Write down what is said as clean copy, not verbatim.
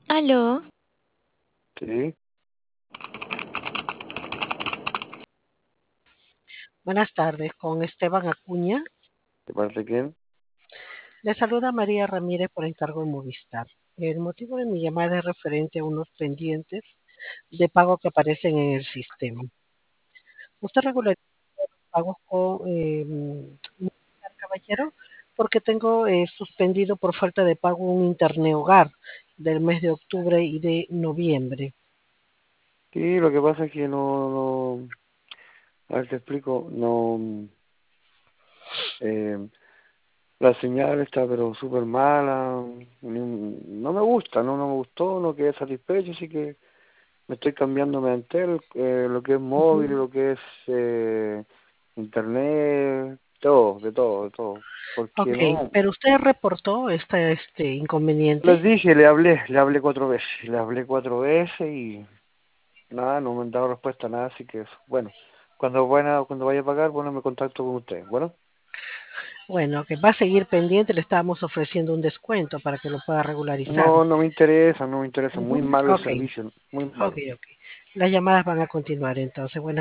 Aló, Sí, Buenas tardes, con Esteban Acuña. ¿de parte de quién? Le saluda María Ramírez por encargo de Movistar. El motivo de mi llamada es referente a unos pendientes de pago que aparecen en el sistema. ¿Usted regulariza pagos con Movistar, caballero? Porque tengo suspendido por falta de pago un internet hogar del mes de octubre y de noviembre. Sí, lo que pasa es que a ver, te explico, eh, la señal está pero súper mala, no me gusta, no me gustó, no quedé satisfecho, así que me estoy cambiando mediante lo que es móvil, Ujú. lo que es internet, todo, de todo, porque Ok, no, pero usted reportó este les inconveniente. dije, le hablé 4 veces, y nada, no me han dado respuesta a nada, así que eso. Bueno, cuando vaya a pagar, bueno, me contacto con ustedes. Bueno, Bueno, que va a seguir pendiente, le estábamos ofreciendo un descuento para que lo pueda regularizar. no me interesa, muy Ujú. malo el Ok, servicio, muy ok, malo. ok. Las llamadas van a continuar entonces. Buenas